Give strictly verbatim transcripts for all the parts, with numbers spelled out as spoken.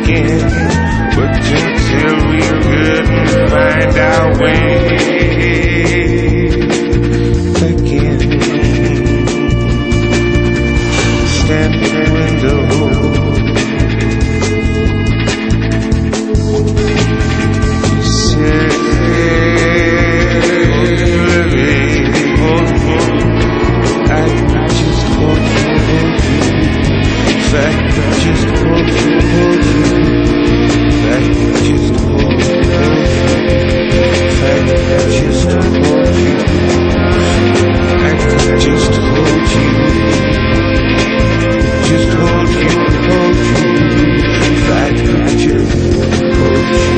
again, but until we couldn't find our way again. Standing in the window, said, I just want to hold you. In fact, I just want to hold you. In fact, I just want to hold you. In fact, I just hold you. In fact, I just hold you. Just hold you, hold you. In fact, I just hold you.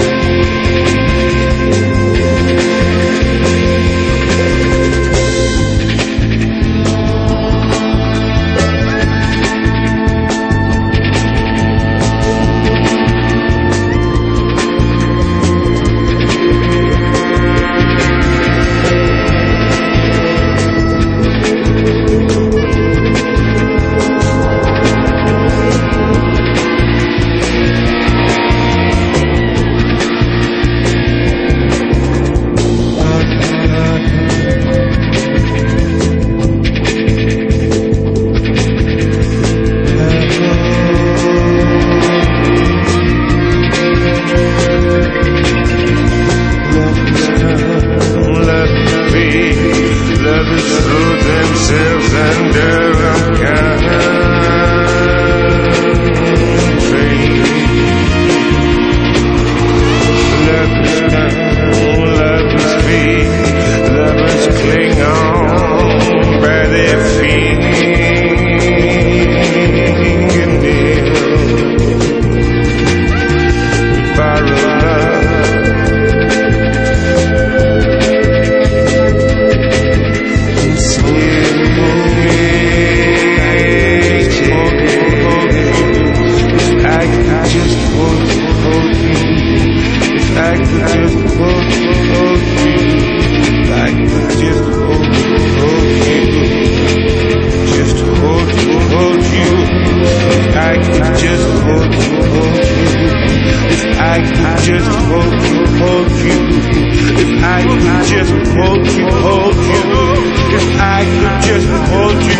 Just hold you, hold you. If I could just hold you.